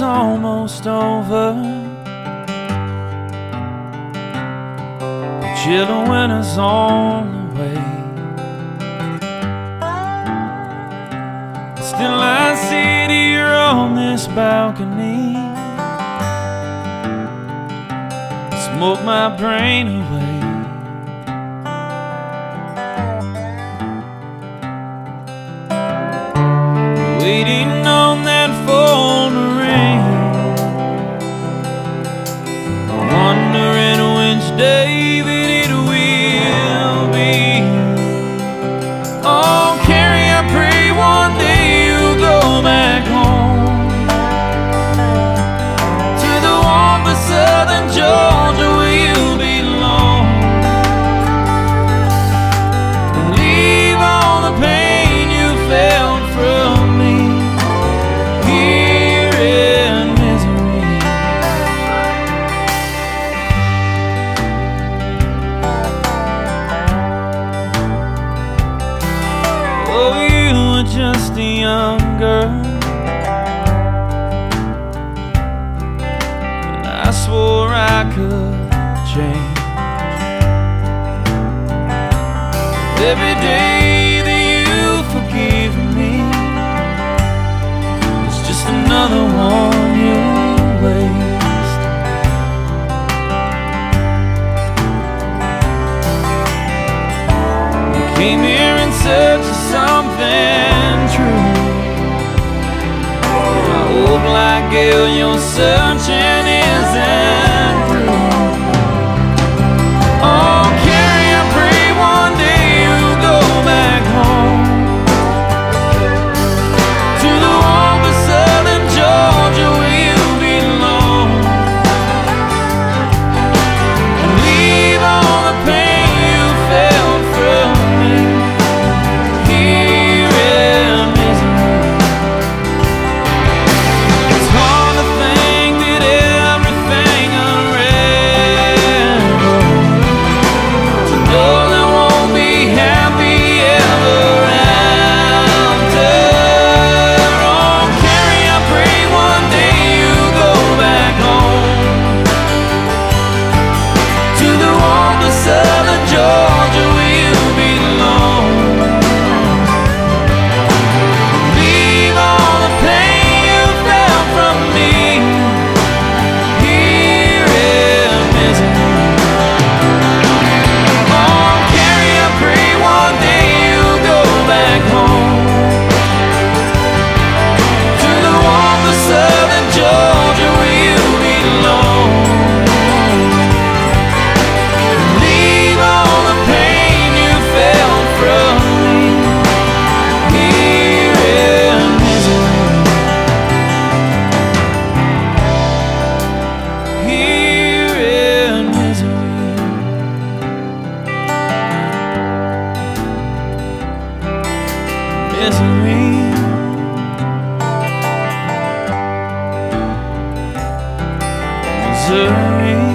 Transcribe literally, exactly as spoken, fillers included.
is almost over. The chill of winter's on the way. Still I sit here on this balcony, smoke my brain away. Waiting on that phone to ring, wondering which day that it will be. Oh, Carrie, I pray one day you'll go back home to the warmth of southern Georgia where you belong, and leave all the pain you felt from just a young girl, and I swore I could change. Every day that you forgive me is just another one you waste. You came here in search of something true. I hope, like girl, your searching isn't through. Oh, Carrie, I pray one day you'll go back home to the warmth of southern Georgia where you belong, and leave all the pain you felt from me. Misery, Missouri.